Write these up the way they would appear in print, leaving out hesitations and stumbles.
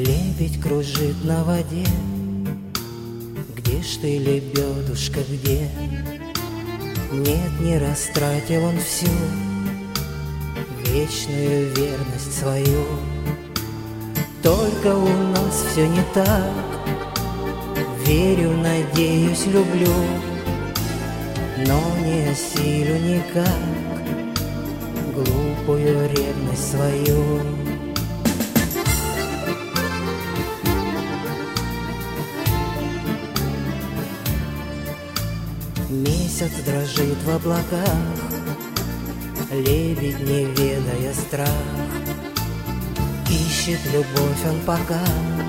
Лебедь кружит на воде. Где ж ты, лебедушка, где? Нет, не растратил он всю вечную верность свою. Только у нас все не так. Верю, надеюсь, люблю, но не осилю никак глупую ревность свою. Месяц дрожит в облаках, лебедь, не ведая страх, ищет любовь он пока,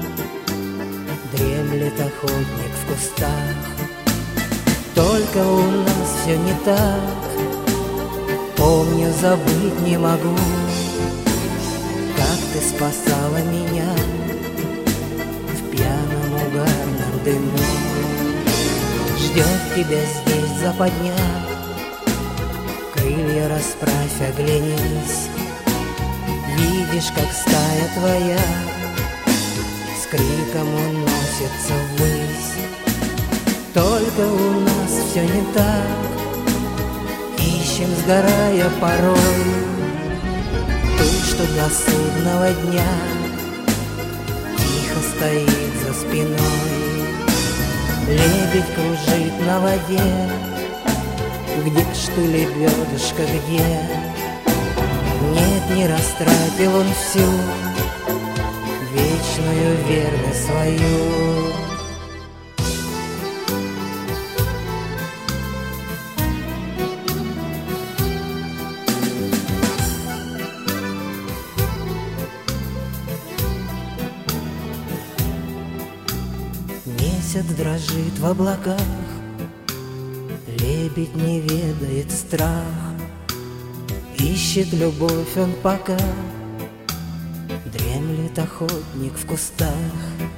дремлет охотник в кустах. Только у нас все не так, помню, забыть не могу, как ты спасала меня в пьяном угарном дыму. Ждет тебя здесь западня, крылья расправь, оглянись. Видишь, как стая твоя с криком уносится ввысь. Только у нас все не так, ищем, сгорая порой, ту, что до судного дня тихо стоит за спиной. Лебедь кружит на воде. Где ж ты, лебедушка, где? Нет, не растратил он всю вечную верность свою. Месяц дрожит в облаках, лебедь не ведает страх, ищет любовь он пока, дремлет охотник в кустах.